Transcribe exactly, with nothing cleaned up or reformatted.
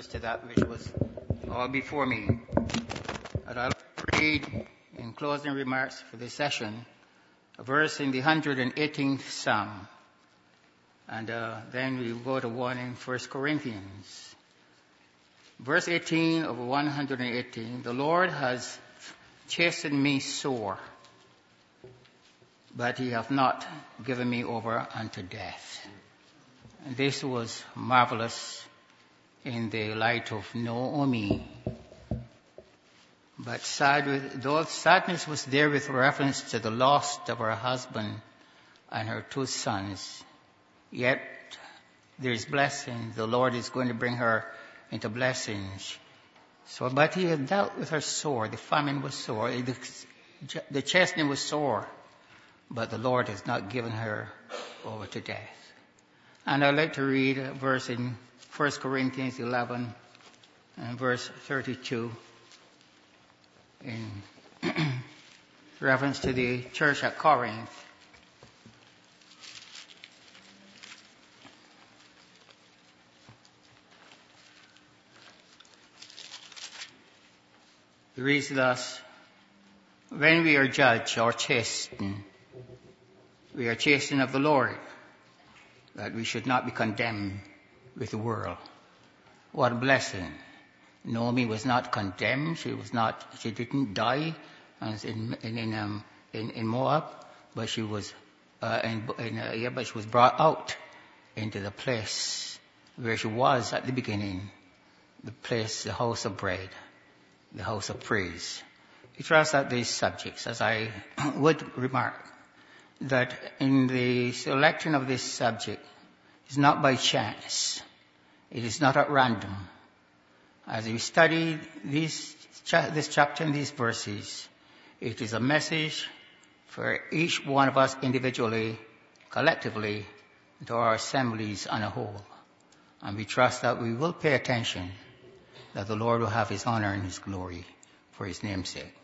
to that which was all before me. And I'll read in closing remarks for this session a verse in the one hundred eighteenth Psalm. And uh, then we go to one in First Corinthians. Verse eighteen of one hundred eighteen, the Lord has chastened me sore, but he hath not given me over unto death. And this was marvelous in the light of Naomi. But sad with, though sadness was there with reference to the loss of her husband and her two sons, yet there is blessing. The Lord is going to bring her into blessings. So, but he had dealt with her sore. The famine was sore. The, the chastening was sore. But the Lord has not given her over to death. And I'd like to read a verse in First Corinthians eleven and verse thirty-two in reference to the church at Corinth. It reads thus: when we are judged or chastened, we are chastened of the Lord, that we should not be condemned with the world. What a blessing. Naomi was not condemned. She was not, she didn't die in, in, in, um, in, in Moab, but she was, uh, in, in, uh, yeah, but she was brought out into the place where she was at the beginning, the place, the house of bread, the house of praise. We trust that these subjects, as I would remark, that in the selection of this subject is not by chance. It is not at random. As we study these, this chapter and these verses, it is a message for each one of us individually, collectively, to our assemblies on a whole. And we trust that we will pay attention, that the Lord will have his honor and his glory for his name's sake.